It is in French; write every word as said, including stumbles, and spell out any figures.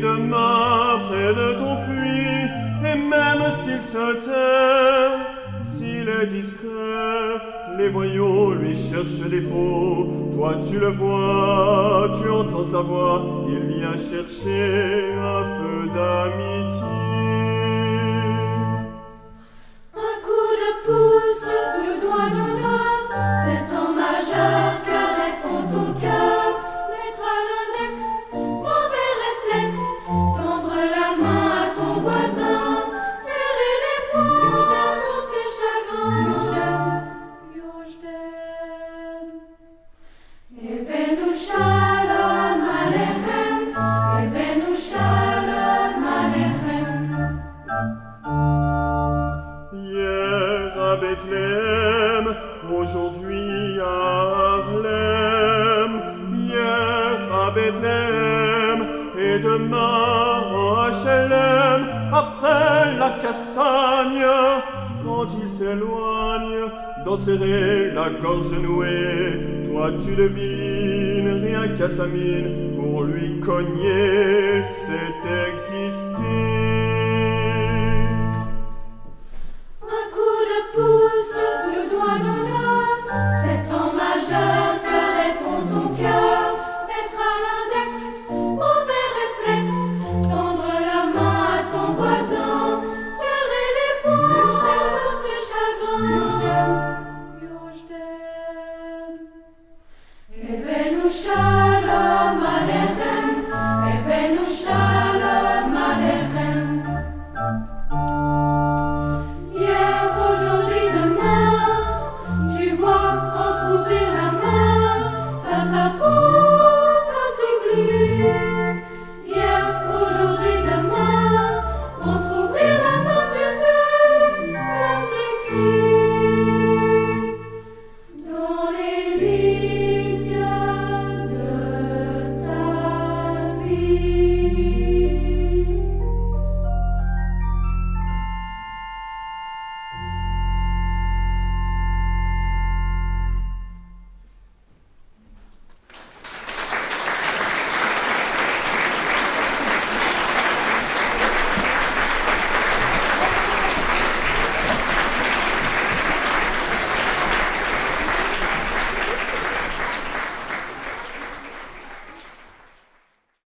demain près de ton puits, et même s'il se tait, s'il est discret, les voyous lui cherchent des pots. Toi tu le vois, tu entends sa voix, il vient chercher un feu d'amitié. Un coup de pouce, deux doigts de noces, c'est en majeur que répond ton cœur. Mettre à l'index, mauvais réflexe, tendre la main à ton voisin, serrer les poings pour ses chagrins. Yo j't'aime. Evenu shalom aleichem, Evenu shalom aleichem. Hier à Bethléem, aujourd'hui à Harlem. Hier à Bethléem, et demain en H L M. Après la castagne, quand il s'éloigne, d'enserrer la gorge nouée, toi tu devines, rien qu'à sa mine, pour lui cogner, c'est exister. Un coup de pouce, deux doigts de noces, c'est en majeur que répond ton cœur. Mettre à l'index, mauvais réflexe, tendre la main à ton voisin, serrer les poings pour ses chagrins. Yo j't'aime. Evenu shalom aleichem, Evenu shalom aleichem.